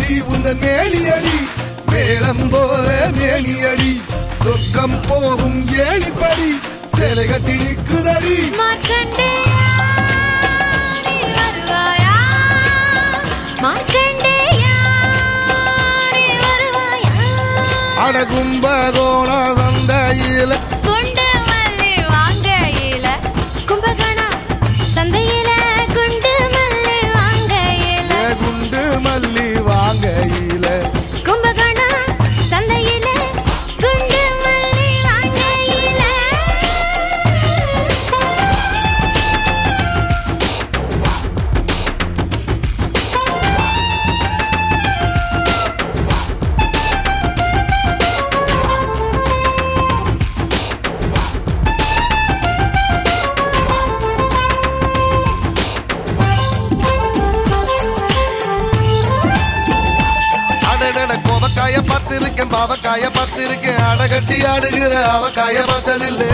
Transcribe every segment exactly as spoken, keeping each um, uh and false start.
மேனியடி உந்தன் மேனியடி மேளம் போல மேனியடி சொர்க்கம் போகும் ஏழிப்படி சேலை கட்டி நிற்குதடி மார்க்கண்டேயா நீ வருவாயா மார்க்கண்டேயா நீ வருவாயா அட கும்பகோண சந்தையில குண்டு மல்லி வாங்கையில கும்பகோண சந்தையில குண்டு மல்லி வாங்கையில குண்டு மல்லி வாங்கையில கும்பகோண சந்தையில குண்டு மல்லி வாங்கையில கோவக்காய பார்த்திருக்கேன் பாவக்காய பார்த்திருக்கேன் அடகட்டி ஆடுகிற அவக்காய பார்த்ததில்லை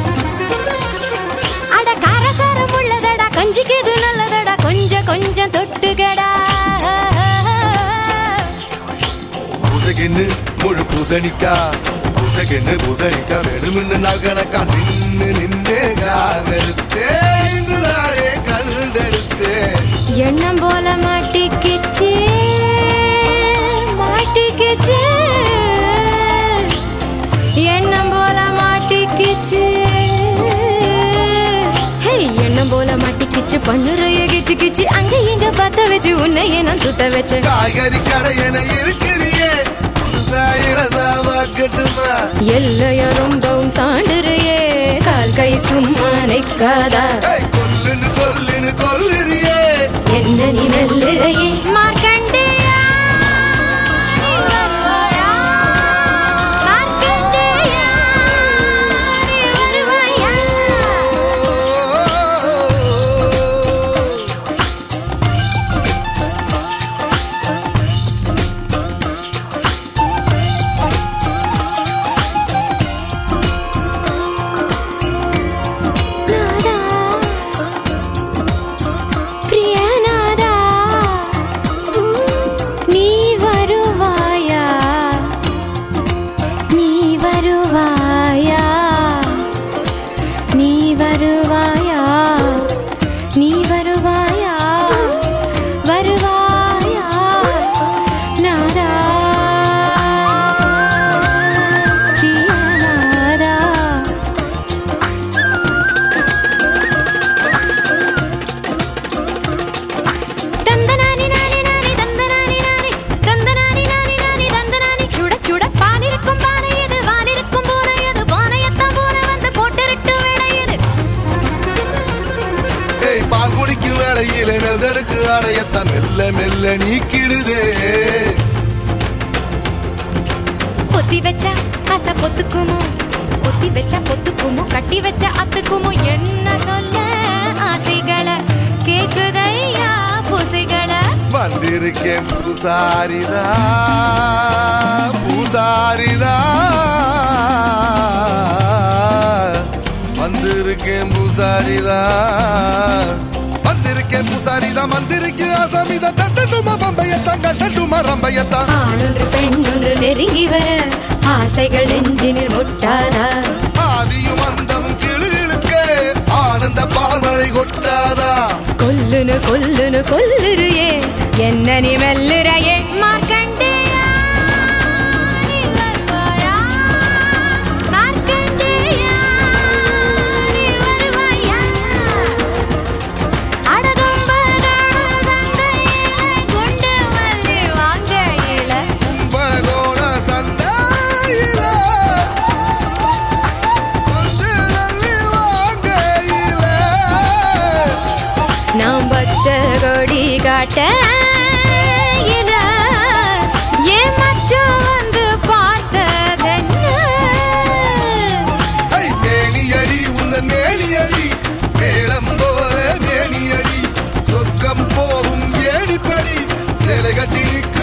அட காரசாரம் உள்ளதடா கஞ்சிக்கு இது நல்லதடா கொஞ்சம் கொஞ்சம் தொட்டுகடா பூசகின்னு முழு பூசணிக்கா பூசகின்னு பூசணிக்கா வேணும்னு நாள் கணக்கா நின்று நின்று காகெடுத்தே இன்றுதானே கண்டெடுத்தே எண்ணம் போல மாட்டிக்கிச்சு மாட்டிக்கிச்சு எண்ணம் போல மாட்டிக்கிச்சு எண்ணம் போல மாட்டிக்கிச்சு பண்ணுறைய கிச்சு கிச்சு அங்க இங்க பார்த்த வச்சு உன்னையே நான் சுட்ட வச்சேன் காய்கறி கடை என இருக்கிறியே எல்லைய ரொம்பவும் தாண்டுறியே கால் கை சும்மா நிற்காதா கொல்லுன்னு கொல்லுன்னு கொல்லுறியே என்ன நீ நல்லுறையே மார்க்கண்டேயா நீ வருவாயா மார்க்கண்டேயா நீ வருவாயா நெதடுக்கு அடையத்த மெல்ல மெல்ல நீக்கிடுதே பொத்தி வச்சா ஆசை பொத்துக்குமோ பொத்தி வச்சா பொத்துக்குமோ கட்டி வச்சா அத்துக்குமோ என்ன சொல்ல ஆசைகளை கேக்குதையா பூசைகளை வந்திருக்கேன் பூசாரிதா பூசாரிதா வந்திருக்கேன் பூசாரிதா வந்திருக்கேன் பூசாரிதா மந்திருக்கு அசமிதா தட்டட்டுமா பம்பையத்தான் கட்டட்டுமா ரம்பையத்தான் ஆணொன்று பெண்ணொன்று நெருங்கி வர ஆசைகள் நெஞ்சினில் முட்டாதா ஆதியும் அந்தமும் கிளுகிழுக்க ஆனந்த பால்மழை கொட்டாதா கொல்லுனு கொல்லுனு கொல்லுறியே என்ன நீ மெல்லுறையே மார்க்கண்டேயா நீ வருவாயா மார்க்கண்டேயா நீ வருவாயா அடகும்பகோண சந்தையில குண்டு மல்லி வாங்கையில கும்பகோண சந்தையில குண்டு மல்லி வாங்கையில நாம் பச்சை கொடி காட்ட ஏன் மச்சம் வந்து பார்த்ததென்ன மேனியடி உந்தன் மேனியடி மேளம் போல மேனியடி சொர்க்கம் போகும் ஏழிப்படி சேலை கட்டி